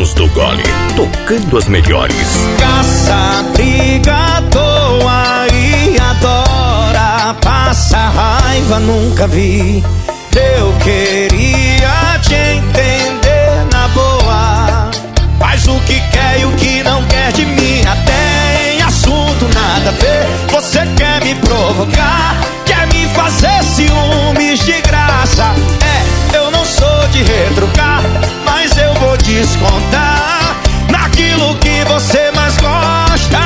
bons do gole, tocando as melhores. Caça, briga à toa e adora. Passa raiva, nunca vi. Eu queria te entender na boa. Faz o que quer e o que não quer de mim. Até em assunto nada a ver. Você quer me provocar, quer me fazer ciúmes de graça. Eu não sou de retrucar, mas eu vou descontar naquilo que você mais gosta.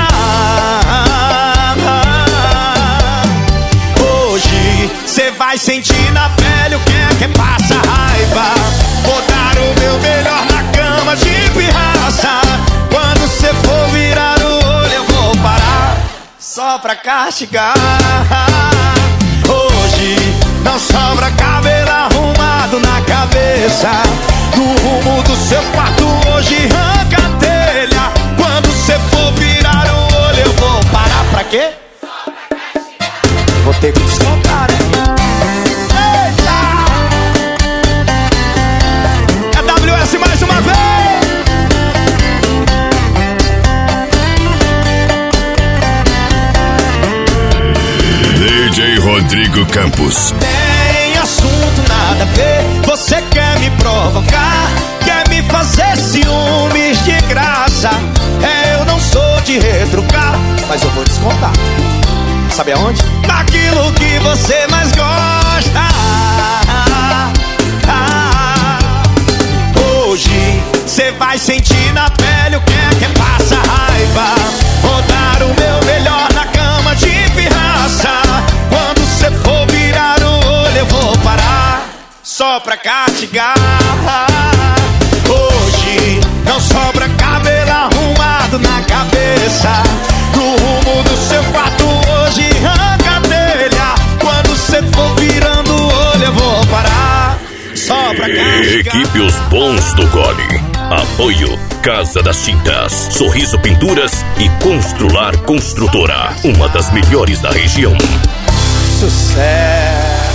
Hoje cê vai sentir na pele o que passa raiva. Vou dar o meu melhor na cama de pirraça. Quando cê for virar o olho eu vou parar só pra castigar. Hoje não sobra cabelo arrumado na cabeça. No rumo do seu quarto hoje arranca a telha. Quando cê for virar o olho eu vou parar pra quê? Vou ter que descontar, né? Eita! É WS mais uma vez! DJ Rodrigo Campos. Tem assunto nada a ver. Você quer me provocar, quer me fazer ciúmes de graça. Eu não sou de retrucar, mas eu vou descontar. Sabe aonde? Naquilo que você mais gosta. Hoje cê vai sentir na pele o que passa raiva. Vou dar o meu melhor na cama de pirraça. Quando cê for virar o olho eu vou parar só pra castigar. Hoje não sobra cabelo arrumado na cabeça. No rumo do seu quarto hoje arranca a telha. Quando cê for virando o olho eu vou parar só pra castigar. Equipe Os Bons do Gole. Apoio Casa das Tintas, Sorriso Pinturas e Constrular Construtora, uma das melhores da região. Sucesso.